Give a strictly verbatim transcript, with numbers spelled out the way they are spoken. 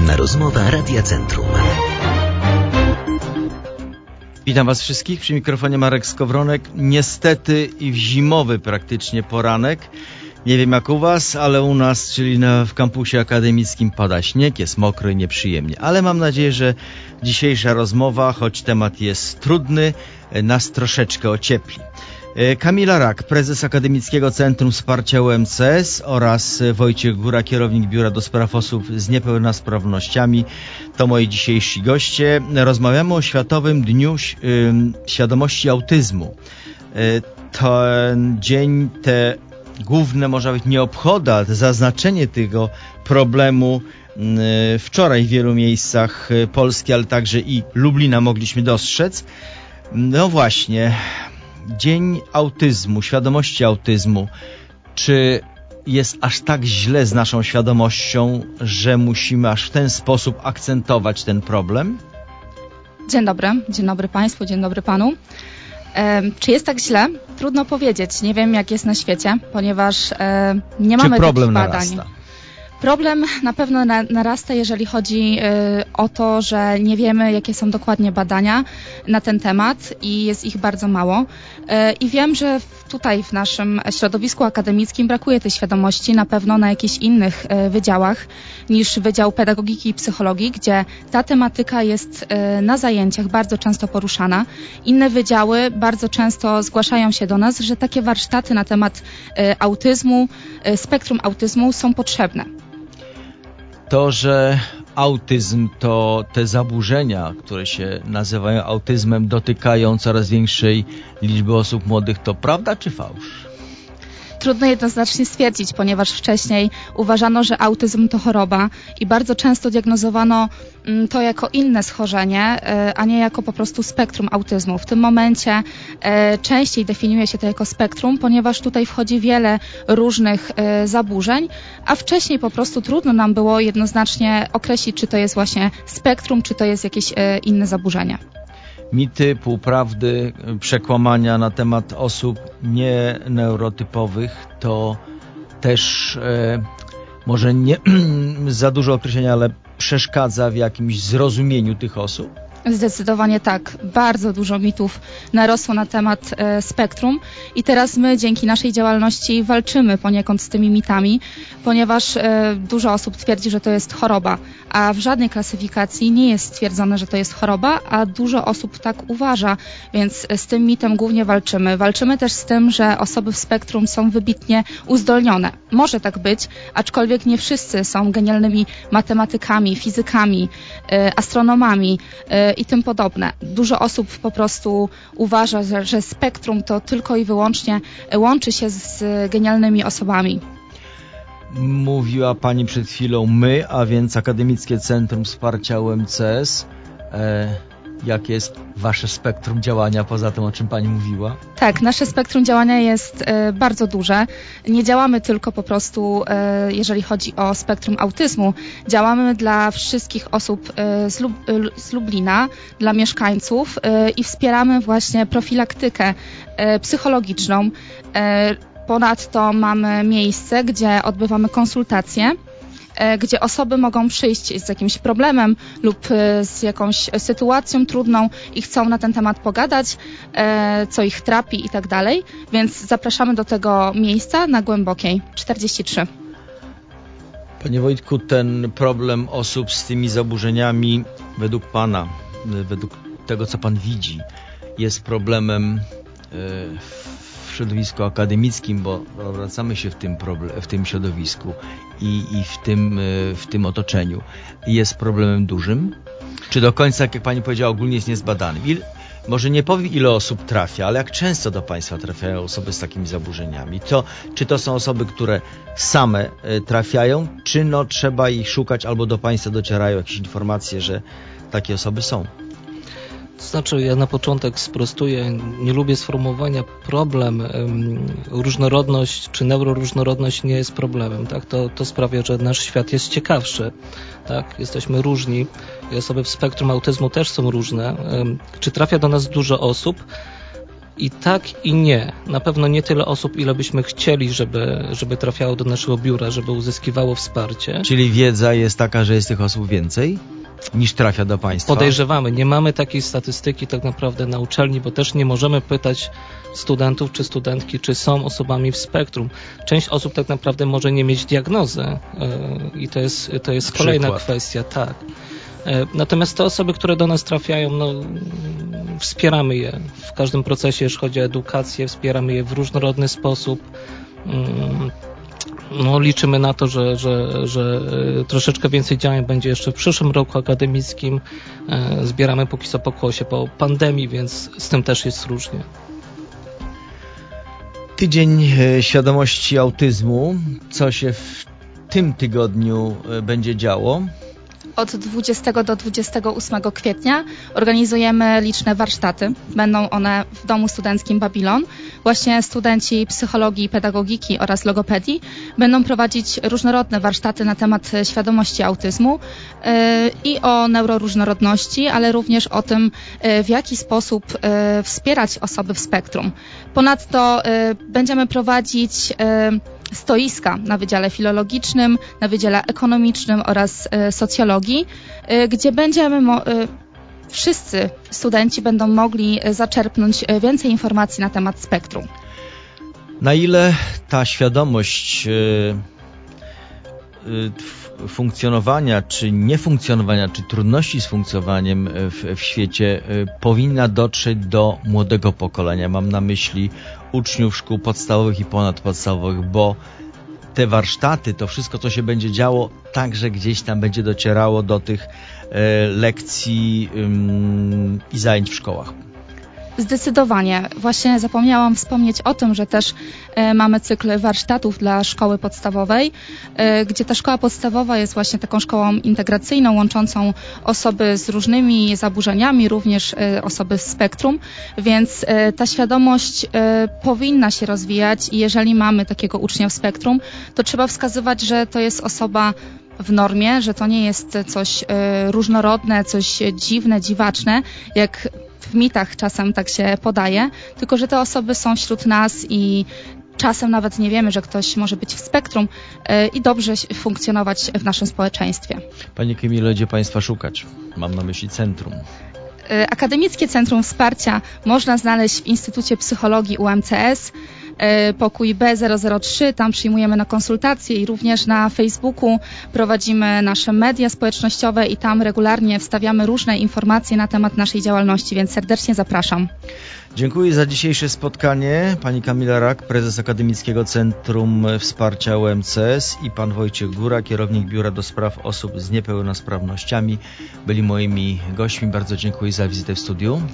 Poranna rozmowa Radia Centrum. Witam Was wszystkich, przy mikrofonie Marek Skowronek. Niestety i w zimowy praktycznie poranek. Nie wiem jak u Was, ale u nas, czyli na, w kampusie akademickim pada śnieg, jest mokro i nieprzyjemnie. Ale mam nadzieję, że dzisiejsza rozmowa, choć temat jest trudny, nas troszeczkę ociepli. Kamila Rak, prezes Akademickiego Centrum Wsparcia U M C S oraz Wojciech Góra, kierownik Biura do Spraw Osób z Niepełnosprawnościami to moi dzisiejsi goście. Rozmawiamy o Światowym Dniu Świadomości Autyzmu. Ten dzień, te główne, można powiedzieć, nie obchoda, zaznaczenie tego problemu wczoraj w wielu miejscach Polski, ale także i Lublina mogliśmy dostrzec. No właśnie, Dzień Autyzmu, Świadomości Autyzmu. Czy jest aż tak źle z naszą świadomością, że musimy aż w ten sposób akcentować ten problem? Dzień dobry, dzień dobry Państwu, dzień dobry Panu. E, czy jest tak źle? Trudno powiedzieć. Nie wiem, jak jest na świecie, ponieważ e, nie mamy Czy problem takich badań. narasta? Problem na pewno na, narasta, jeżeli chodzi y, o to, że nie wiemy, jakie są dokładnie badania na ten temat i jest ich bardzo mało. Y, I wiem, że w, tutaj w naszym środowisku akademickim brakuje tej świadomości na pewno na jakichś innych y, wydziałach niż Wydział Pedagogiki i Psychologii, gdzie ta tematyka jest y, na zajęciach bardzo często poruszana. Inne wydziały bardzo często zgłaszają się do nas, że takie warsztaty na temat y, autyzmu, y, spektrum autyzmu są potrzebne. To, że autyzm to te zaburzenia, które się nazywają autyzmem, dotykają coraz większej liczby osób młodych, to prawda czy fałsz? Trudno jednoznacznie stwierdzić, ponieważ wcześniej uważano, że autyzm to choroba i bardzo często diagnozowano to jako inne schorzenie, a nie jako po prostu spektrum autyzmu. W tym momencie częściej definiuje się to jako spektrum, ponieważ tutaj wchodzi wiele różnych zaburzeń, a wcześniej po prostu trudno nam było jednoznacznie określić, czy to jest właśnie spektrum, czy to jest jakieś inne zaburzenie. Mity, półprawdy, przekłamania na temat osób nieneurotypowych to też e, może nie za dużo określenia, ale przeszkadza w jakimś zrozumieniu tych osób? Zdecydowanie tak. Bardzo dużo mitów narosło na temat e, spektrum i teraz my dzięki naszej działalności walczymy poniekąd z tymi mitami, ponieważ e, dużo osób twierdzi, że to jest choroba, a w żadnej klasyfikacji nie jest stwierdzone, że to jest choroba, a dużo osób tak uważa, więc z tym mitem głównie walczymy. Walczymy też z tym, że osoby w spektrum są wybitnie uzdolnione. Może tak być, aczkolwiek nie wszyscy są genialnymi matematykami, fizykami, e, astronomami, e, i tym podobne. Dużo osób po prostu uważa, że, że spektrum to tylko i wyłącznie łączy się z genialnymi osobami. Mówiła Pani przed chwilą my, a więc Akademickie Centrum Wsparcia U M C S. E, jakie jest Wasze spektrum działania poza tym, o czym Pani mówiła? Tak, nasze spektrum działania jest e, bardzo duże. Nie działamy tylko po prostu, e, jeżeli chodzi o spektrum autyzmu. Działamy dla wszystkich osób e, z, Lub, e, z Lublina, dla mieszkańców e, i wspieramy właśnie profilaktykę e, psychologiczną. E, ponadto mamy miejsce, gdzie odbywamy konsultacje, gdzie osoby mogą przyjść z jakimś problemem lub z jakąś sytuacją trudną i chcą na ten temat pogadać, co ich trapi i tak dalej. Więc zapraszamy do tego miejsca na Głębokiej czterdzieści trzy. Panie Wojtku, ten problem osób z tymi zaburzeniami według Pana, według tego, co Pan widzi, jest problemem w środowisku akademickim, bo obracamy się w tym, problem, w tym środowisku i, i w, tym, w tym otoczeniu. Jest problemem dużym? Czy do końca, jak Pani powiedziała, ogólnie jest niezbadany? Il, może nie powiem, ile osób trafia, ale jak często do Państwa trafiają osoby z takimi zaburzeniami? To, czy to są osoby, które same trafiają, czy no trzeba ich szukać, albo do Państwa docierają jakieś informacje, że takie osoby są? To znaczy, ja na początek sprostuję, nie lubię sformułowania problem, różnorodność czy neuroróżnorodność nie jest problemem, tak? To, to sprawia, że nasz świat jest ciekawszy, tak? Jesteśmy różni i osoby w spektrum autyzmu też są różne. Czy trafia do nas dużo osób? I tak i nie. Na pewno nie tyle osób, ile byśmy chcieli, żeby, żeby trafiało do naszego biura, żeby uzyskiwało wsparcie. Czyli wiedza jest taka, że jest tych osób więcej niż trafia do państwa? Podejrzewamy. Nie mamy takiej statystyki tak naprawdę na uczelni, bo też nie możemy pytać studentów czy studentki, czy są osobami w spektrum. Część osób tak naprawdę może nie mieć diagnozy yy, i to jest, to jest kolejna kwestia. Tak. Natomiast te osoby, które do nas trafiają, no, wspieramy je w każdym procesie, jeśli chodzi o edukację, wspieramy je w różnorodny sposób. No, liczymy na to, że, że, że troszeczkę więcej działań będzie jeszcze w przyszłym roku akademickim. Zbieramy póki co pokłosie po pandemii, więc z tym też jest różnie. Tydzień Świadomości Autyzmu. Co się w tym tygodniu będzie działo? Od dwudziestego do dwudziestego ósmego kwietnia organizujemy liczne warsztaty. Będą one w Domu Studenckim Babilon. Właśnie studenci psychologii i pedagogiki oraz logopedii będą prowadzić różnorodne warsztaty na temat świadomości autyzmu yy, i o neuroróżnorodności, ale również o tym, yy, w jaki sposób yy, wspierać osoby w spektrum. Ponadto yy, będziemy prowadzić yy, stoiska na Wydziale Filologicznym, na Wydziale Ekonomicznym oraz y, Socjologii, y, gdzie będziemy, mo- y, wszyscy studenci będą mogli y, zaczerpnąć y, więcej informacji na temat spektrum. Na ile ta świadomość y, y, funkcjonowania, czy niefunkcjonowania, czy trudności z funkcjonowaniem w, w świecie y, powinna dotrzeć do młodego pokolenia? Mam na myśli uczniów szkół podstawowych i ponadpodstawowych, bo te warsztaty, to wszystko, co się będzie działo, także gdzieś tam będzie docierało do tych e, lekcji ym, i zajęć w szkołach. Zdecydowanie. Właśnie zapomniałam wspomnieć o tym, że też e, mamy cykl warsztatów dla szkoły podstawowej, e, gdzie ta szkoła podstawowa jest właśnie taką szkołą integracyjną, łączącą osoby z różnymi zaburzeniami, również e, osoby z spektrum, więc e, ta świadomość e, powinna się rozwijać i jeżeli mamy takiego ucznia w spektrum, to trzeba wskazywać, że to jest osoba w normie, że to nie jest coś e, różnorodne, coś dziwne, dziwaczne, jak w mitach czasem tak się podaje, tylko że te osoby są wśród nas i czasem nawet nie wiemy, że ktoś może być w spektrum yy, i dobrze funkcjonować w naszym społeczeństwie. Pani Kamilo, gdzie Państwa szukać? Mam na myśli centrum. Yy, Akademickie Centrum Wsparcia można znaleźć w Instytucie Psychologii U M C S, yy, pokój B zero zero trzy, tam przyjmujemy na konsultacje i również na Facebooku prowadzimy nasze media społecznościowe i tam regularnie wstawiamy różne informacje na temat naszej działalności, więc serdecznie zapraszam. Dziękuję za dzisiejsze spotkanie. Pani Kamila Rak, prezes Akademickiego Centrum Wsparcia U M C S i pan Wojciech Góra, kierownik Biura do Spraw Osób z Niepełnosprawnościami, byli moimi gośćmi. Bardzo dziękuję za wizytę w studiu.